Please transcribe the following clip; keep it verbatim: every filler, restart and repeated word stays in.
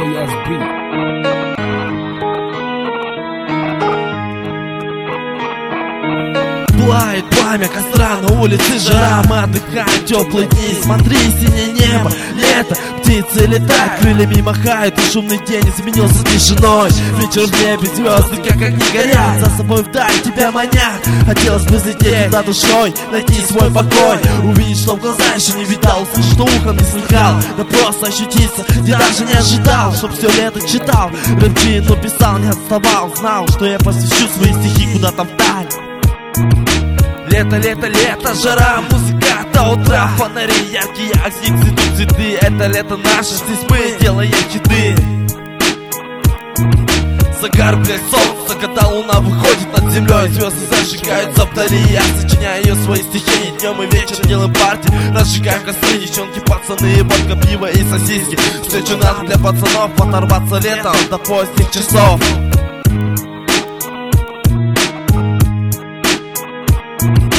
джей эс би. Пылает пламя костра, на улице жара. Мы отдыхаем, теплые дни. Смотри, синее небо, лето, птицы летают, крыльями махают. И шумный день изменился тишиной. Вечер в небе, звезды как огни горят. За собой вдаль тебя манят. Хотелось бы взлететь туда душой, найти свой покой. Увидеть, что в глаза еще не видал, услышать, что ухом не слыхал. Да просто ощутиться, где даже не ожидал. Чтоб все лето читал, рэп, но писал, не отставал. Знал, что я посвящу свои стихи куда-то вдаль. Лето, лето, лето, жара, музыка до утра. Фонари яркие, огни, цветут цветы. Это лето наше, здесь мы делаем хиты. Загар, блядь, солнце, когда луна выходит над землей. Звезды зажигаются вдали, я сочиняю свои стихи. Днем и вечером делаем парти, разжигаем костры. Девчонки, пацаны, водка, пиво и сосиски. Все, что надо для пацанов, оторваться летом до поздних часов.